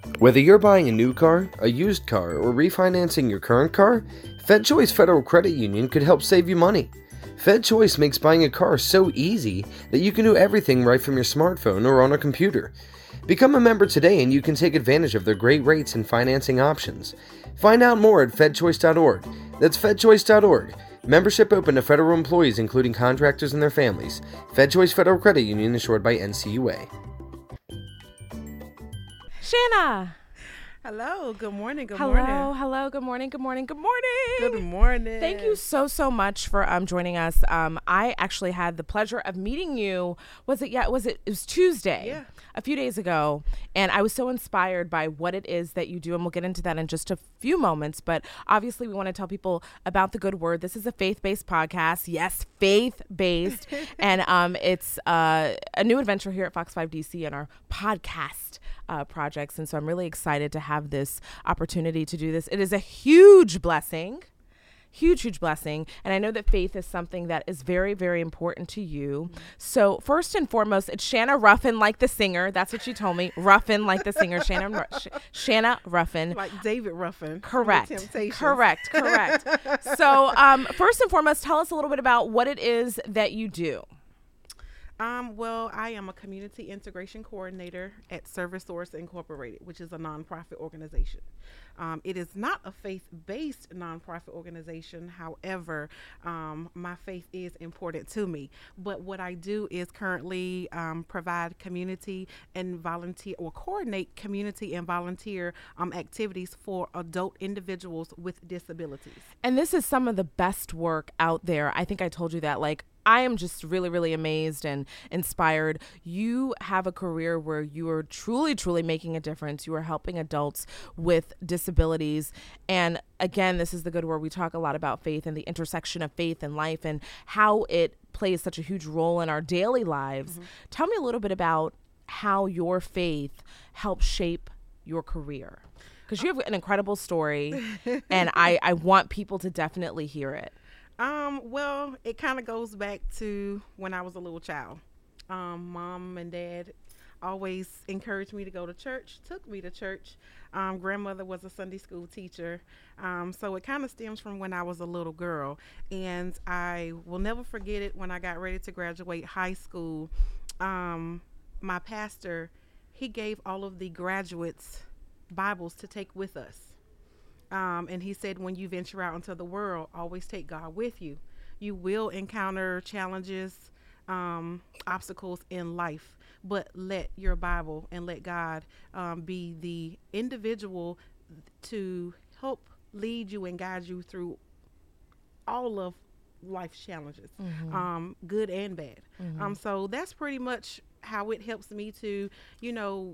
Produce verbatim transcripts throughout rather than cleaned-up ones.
Whether you're buying a new car, a used car, or refinancing your current car, FedChoice Federal Credit Union could help save you money. FedChoice makes buying a car so easy that you can do everything right from your smartphone or on a computer. Become a member today and you can take advantage of their great rates and financing options. Find out more at fed choice dot org. That's fed choice dot org. Membership open to federal employees, including contractors and their families. FedChoice Federal Credit Union, insured by N C U A. Shanna. Hello. Good morning. Good hello, morning. Hello. Hello. Good morning. Good morning. Good morning. Good morning. Thank you so, so much for um joining us. Um, I actually had the pleasure of meeting you. Was it? Yeah. Was it? It was Tuesday. Yeah. A few days ago, and I was so inspired by what it is that you do, and we'll get into that in just a few moments. But obviously, we want to tell people about the Good Word. This is a faith-based podcast. Yes, faith-based, and um, it's uh, a new adventure here at Fox five D C and our podcast uh, projects. And so I'm really excited to have this opportunity to do this. It is a huge blessing. Huge, huge blessing. And I know that faith is something that is very, very important to you. Mm-hmm. So first and foremost, it's Shanna Ruffin, like the singer. That's what she told me. Ruffin, like the singer. Shanna, Sh- Shanna Ruffin. Like David Ruffin. Correct. Correct. Correct. So um, first and foremost, tell us a little bit about what it is that you do. Um, well, I am a community integration coordinator at ServiceSource Incorporated, which is a nonprofit organization. Um, it is not a faith-based nonprofit organization. However, um, my faith is important to me. But what I do is currently um, provide community and volunteer or coordinate community and volunteer um, activities for adult individuals with disabilities. And this is some of the best work out there. I think I told you that, like, I am just really, really amazed and inspired. You have a career where you are truly, truly making a difference. You are helping adults with disabilities. And again, this is the Good Word. We talk a lot about faith and the intersection of faith and life and how it plays such a huge role in our daily lives. Mm-hmm. Tell me a little bit about how your faith helps shape your career. Because you have an incredible story, and I, I want people to definitely hear it. Um, well, it kind of goes back to when I was a little child. Um, mom and dad always encouraged me to go to church, took me to church. Um, grandmother was a Sunday school teacher. Um, so it kind of stems from when I was a little girl. And I will never forget it when I got ready to graduate high school. Um, my pastor, he gave all of the graduates Bibles to take with us. Um, and he said, when you venture out into the world, always take God with you. You will encounter challenges, um, obstacles in life, but let your Bible and let God um, be the individual to help lead you and guide you through all of life's challenges, mm-hmm. um, good and bad. Mm-hmm. Um, so that's pretty much how it helps me to, you know,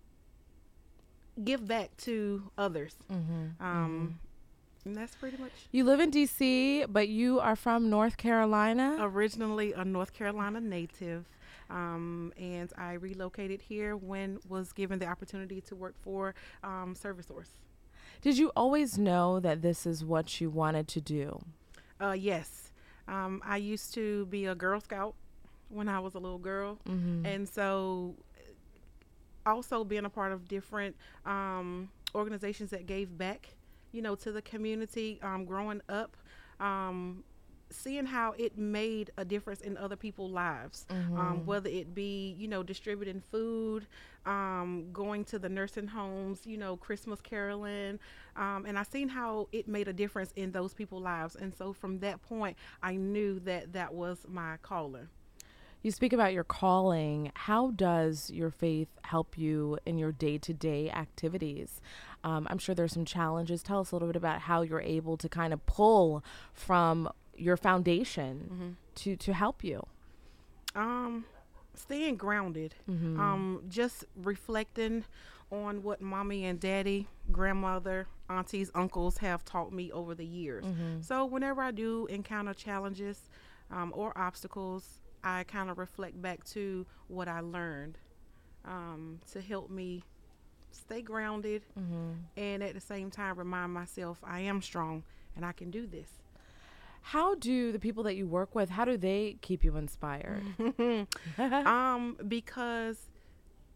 give back to others. Mm-hmm. Um, mm-hmm. And that's pretty much. You live in D C, but you are from North Carolina? Originally a North Carolina native. Um, and I relocated here when was given the opportunity to work for um, ServiceSource. Did you always know that this is what you wanted to do? Uh, yes. Um, I used to be a Girl Scout when I was a little girl. Mm-hmm. And so also being a part of different um, organizations that gave back, you know, to the community, um, growing up, um, seeing how it made a difference in other people's lives, mm-hmm. um, whether it be, you know, distributing food, um, going to the nursing homes, you know, Christmas caroling. Um, and I seen how it made a difference in those people's lives. And so from that point, I knew that that was my calling. You speak about your calling. How does your faith help you in your day-to-day activities? Um, I'm sure there's some challenges. Tell us a little bit about how you're able to kind of pull from your foundation mm-hmm. to, to help you. Um, staying grounded, mm-hmm. um, just reflecting on what mommy and daddy, grandmother, aunties, uncles have taught me over the years. Mm-hmm. So whenever I do encounter challenges um, or obstacles, I kind of reflect back to what I learned um, to help me stay grounded mm-hmm. and at the same time remind myself I am strong and I can do this. How do the people that you work with, how do they keep you inspired? um, because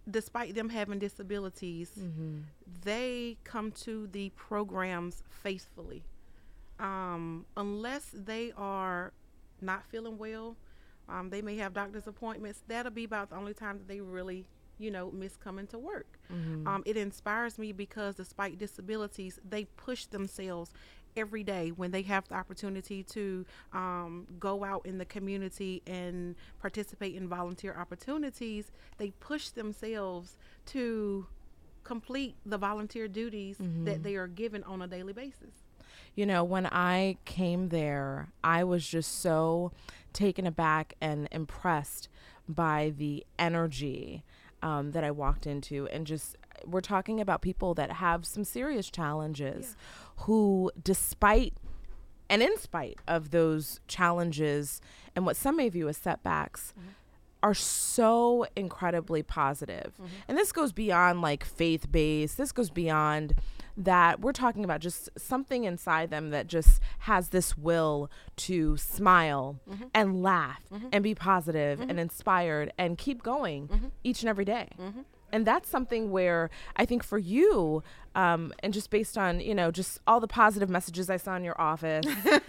despite them having disabilities, Mm-hmm. they come to the programs faithfully. Um, unless they are not feeling well, um, they may have doctor's appointments. That'll be about the only time that they really, you know, miss coming to work. Mm-hmm. Um, it inspires me because despite disabilities, they push themselves every day when they have the opportunity to um, go out in the community and participate in volunteer opportunities. They push themselves to complete the volunteer duties Mm-hmm. that they are given on a daily basis. You know, when I came there, I was just so taken aback and impressed by the energy um, that I walked into. And just, we're talking about people that have some serious challenges who, despite and in spite of those challenges and what some may view as setbacks, are so incredibly positive. And this goes beyond like faith-based. This goes beyond that. We're talking about just something inside them that just has this will to smile and laugh and be positive and inspired and keep going each and every day. And that's something where I think for you, um, and just based on, you know, just all the positive messages I saw in your office,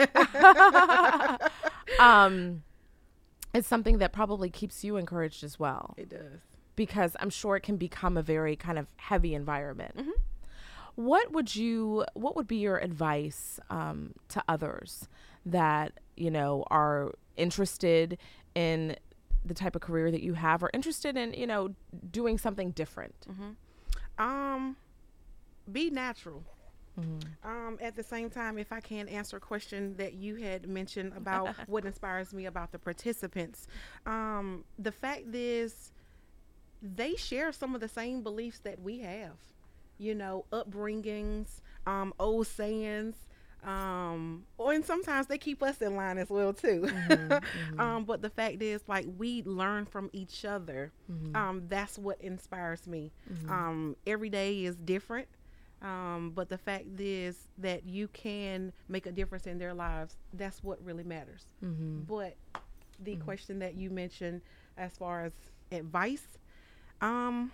um, it's something that probably keeps you encouraged as well, It does. because I'm sure it can become a very kind of heavy environment. Mhm. What would you, what would be your advice um, to others that, you know, are interested in the type of career that you have, or interested in, you know, doing something different? Um, be natural. Mm-hmm. Um, at the same time, if I can answer a question that you had mentioned about what inspires me about the participants, um, the fact is they share some of the same beliefs that we have, you know, upbringings, um, old sayings, um, or and sometimes they keep us in line as well too. Mm-hmm, mm-hmm. um, but the fact is, like, we learn from each other. Mm-hmm. Um, that's what inspires me. Mm-hmm. Um, every day is different. Um, but the fact is that you can make a difference in their lives. That's what really matters. Mm-hmm. But the Mhm. question that you mentioned as far as advice, um,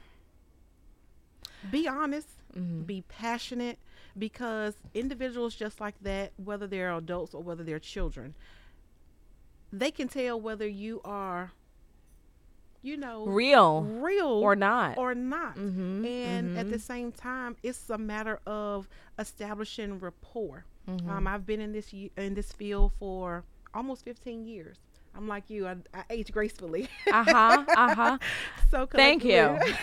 be honest, Mm-hmm. be passionate, because individuals just like that, whether they're adults or whether they're children, they can tell whether you are, you know, Real real or not. or not. Mm-hmm. And at Mhm. the same time, it's a matter of establishing rapport. Mhm. Um, I've been in this y- in this field for almost fifteen years. I'm like you. I, I age gracefully. Uh-huh. Uh-huh. So Thank you.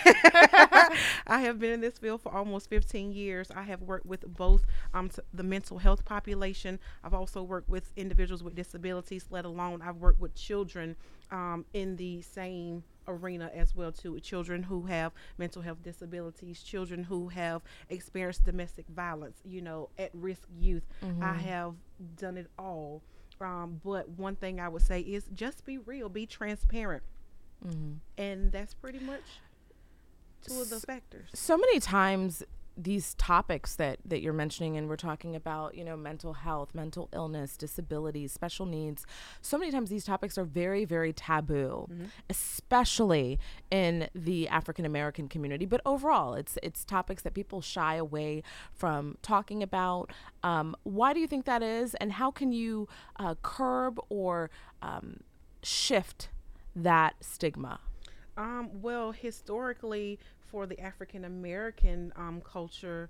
I have been in this field for almost fifteen years. I have worked with both um, t- the mental health population. I've also worked with individuals with disabilities, let alone I've worked with children um, in the same arena as well too. Children who have mental health disabilities, children who have experienced domestic violence, you know, at-risk youth. Mhm. I have done it all. Um, but one thing I would say is just be real, be transparent. Mhm. And that's pretty much two of the S- factors. So many times these topics that that you're mentioning, and we're talking about, you know, mental health, mental illness, disabilities, special needs, so many times these topics are very, very taboo, Mhm. especially in the African American community, but overall it's it's topics that people shy away from talking about. Um, why do you think that is, and how can you uh, curb or um, shift that stigma? Um, well, historically, for the African American um, culture,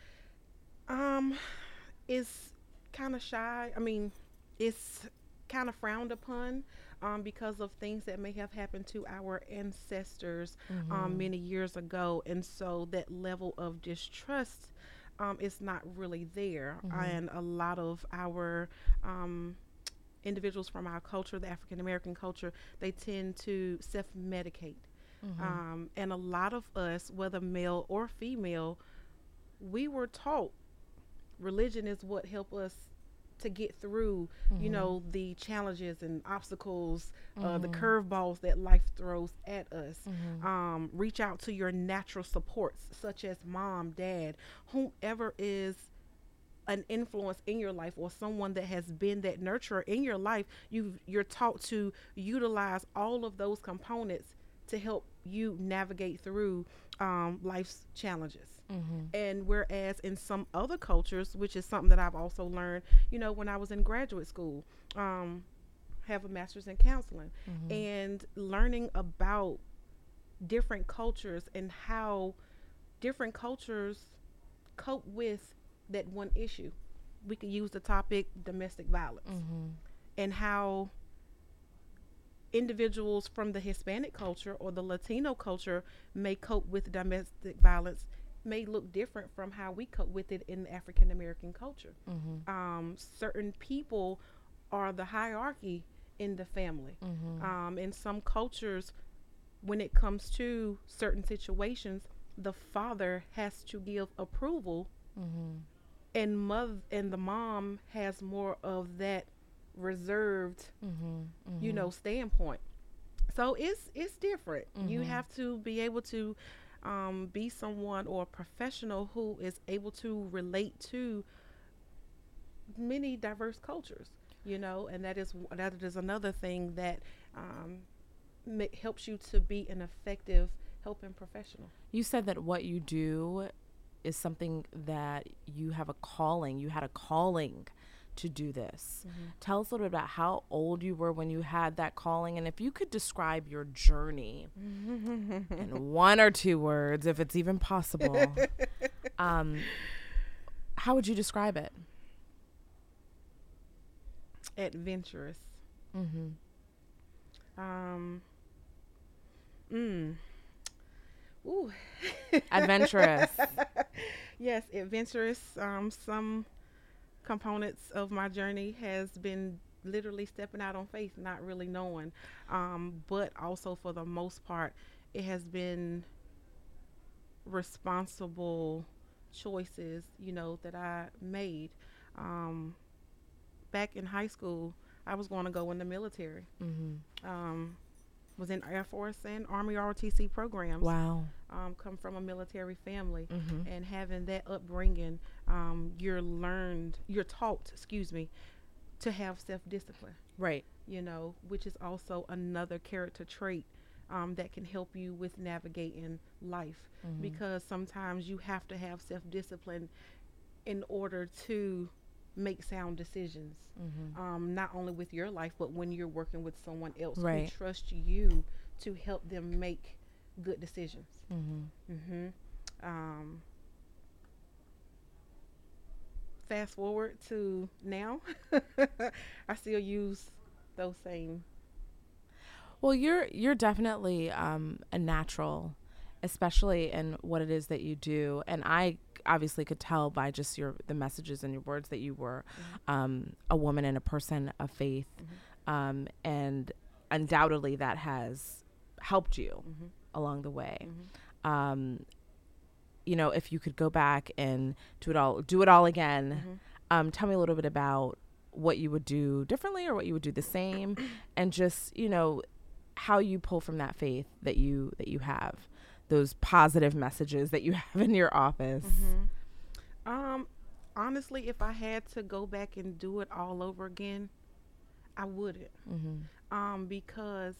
um, it's kind of shy. I mean, it's kind of frowned upon um, because of things that may have happened to our ancestors um, Mhm. many years ago. And so that level of distrust um, is not really there. Mhm. And a lot of our um, individuals from our culture, the African American culture, they tend to self-medicate. Mhm. Um, and a lot of us, whether male or female, we were taught religion is what helped us to get through, you Mhm. know, the challenges and obstacles, uh, the Mhm. curveballs that life throws at us. Mhm. Um, reach out to your natural supports, such as mom, dad, whomever is an influence in your life, or someone that has been that nurturer in your life. You you're taught to utilize all of those components to help you navigate through um, life's challenges. Mm-hmm. And whereas in some other cultures, which is something that I've also learned, you know, when I was in graduate school, um, have a master's in counseling, Mm-hmm. and learning about different cultures and how different cultures cope with that one issue. We could use the topic domestic violence, Mm-hmm. and how individuals from the Hispanic culture or the Latino culture may cope with domestic violence may look different from how we cope with it in the African American culture. Mm-hmm. Um, certain people are the hierarchy in the family. Mm-hmm. Um, in some cultures, when it comes to certain situations, the father has to give approval, Mm-hmm. and mother and the mom has more of that reserved, Mm-hmm. you know, standpoint. So it's it's different. You Mhm. have to be able to um, be someone or a professional who is able to relate to many diverse cultures. You know, and that is that is another thing that um, ma- helps you to be an effective helping professional. You said that what you do is something that you have a calling. You had a calling to do this. Tell us a little bit about how old you were when you had that calling, and if you could describe your journey in one or two words, if it's even possible. um, how would you describe it? Adventurous. Mm-hmm. Um. Mm. Ooh. Adventurous. Yes, adventurous. Um, some components of my journey has been literally stepping out on faith, not really knowing. Um, but also for the most part, it has been responsible choices, you know, that I made. Um, back in high school, I was going to go in the military. Mm-hmm. Um, was in Air Force and Army R O T C programs. Wow. Um, come from a military family, Mm-hmm. and having that upbringing, um, you're learned, you're taught, excuse me, to have self-discipline. Right. You know, which is also another character trait um, that can help you with navigating life, Mhm. because sometimes you have to have self-discipline in order to make sound decisions, Mm-hmm. um, not only with your life, but when you're working with someone else Right. who trusts you to help them make good decisions. Mm-hmm. Mm-hmm. Um, fast forward to now, I still use those same. Well, you're you're definitely um, a natural, especially in what it is that you do, and I obviously could tell by just your the messages and your words that you were um, a woman and a person of faith, Mm-hmm. um, and undoubtedly that has helped you Mm-hmm. along the way. Mm-hmm. Um, you know, if you could go back and do it all, do it all again. Mm-hmm. Um, tell me a little bit about what you would do differently or what you would do the same, and just, you know, how you pull from that faith that you that you have, those positive messages that you have in your office. Mm-hmm. Um, honestly, if I had to go back and do it all over again, I wouldn't. Mm-hmm. Um, because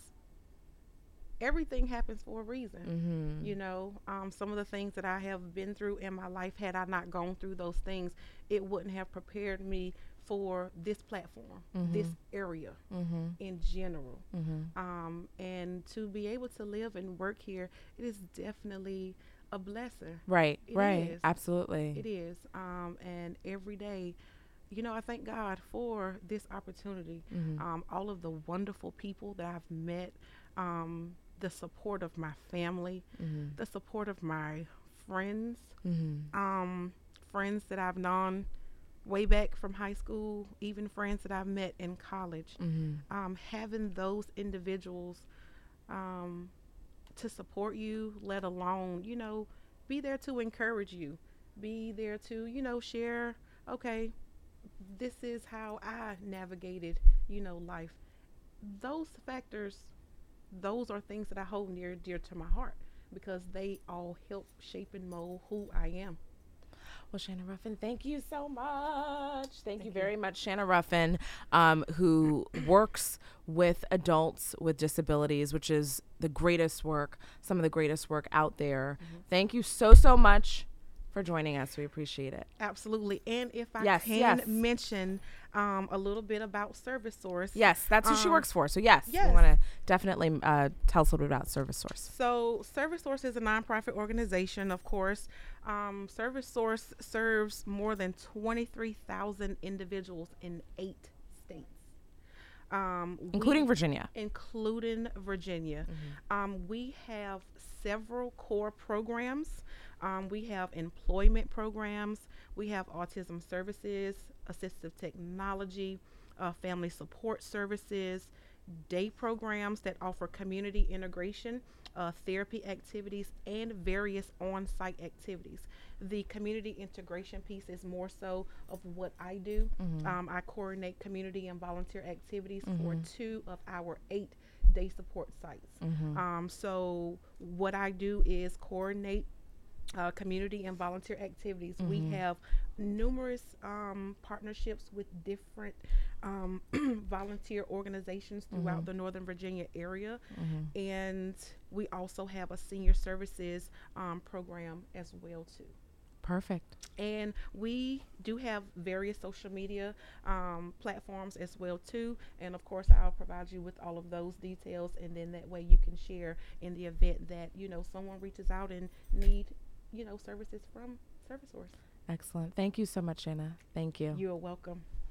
everything happens for a reason. Mm-hmm. You know, um, some of the things that I have been through in my life, had I not gone through those things, it wouldn't have prepared me for this platform, Mhm. this area Mm-hmm. in general. Mm-hmm. Um, and to be able to live and work here, it is definitely a blessing. Right. It right. is. Absolutely. It is. Um, and every day, you know, I thank God for this opportunity. Mm-hmm. Um, all of the wonderful people that I've met, um, the support of my family, Mm-hmm. the support of my friends, Mm-hmm. um, friends that I've known way back from high school, even friends that I've met in college. Mm-hmm. Um, having those individuals um, to support you, let alone, you know, be there to encourage you, be there to, you know, share, okay, this is how I navigated, you know, life. Those factors, those are things that I hold near dear to my heart, because they all help shape and mold who I am. Well, Shanna Ruffin, thank you so much. Thank, thank you, you very much, Shanna Ruffin, um, who works with adults with disabilities, which is the greatest work, some of the greatest work out there. Mm-hmm. Thank you so, so much for joining us. We appreciate it. Absolutely. And if I yes, can yes. mention um, a little bit about Service Source. Yes, that's who um, she works for. So yes, yes. we want to definitely uh, tell us a little bit about Service Source. So Service Source is a nonprofit organization, of course. Um, Service Source serves more than twenty-three thousand individuals in eight states. Um, including we, Virginia. Including Virginia. Mm-hmm. Um, we have several core programs. Um, we have employment programs. We have autism services, assistive technology, uh, family support services, day programs that offer community integration, uh, therapy activities, and various on-site activities. The community integration piece is more so of what I do. Mm-hmm. Um, I coordinate community and volunteer activities mm-hmm. for two of our eight day support sites. Mm-hmm. Um, so what I do is coordinate Uh, community and volunteer activities. Mm-hmm. We have numerous um, partnerships with different um, volunteer organizations throughout mm-hmm. the Northern Virginia area. Mm-hmm. And we also have a senior services um, program as well too. Perfect. And we do have various social media um, platforms as well too. And of course, I'll provide you with all of those details, and then that way you can share in the event that, you know, someone reaches out and need you know, services from Service Source. Excellent. Thank you so much, Shanna. Thank you. You're welcome.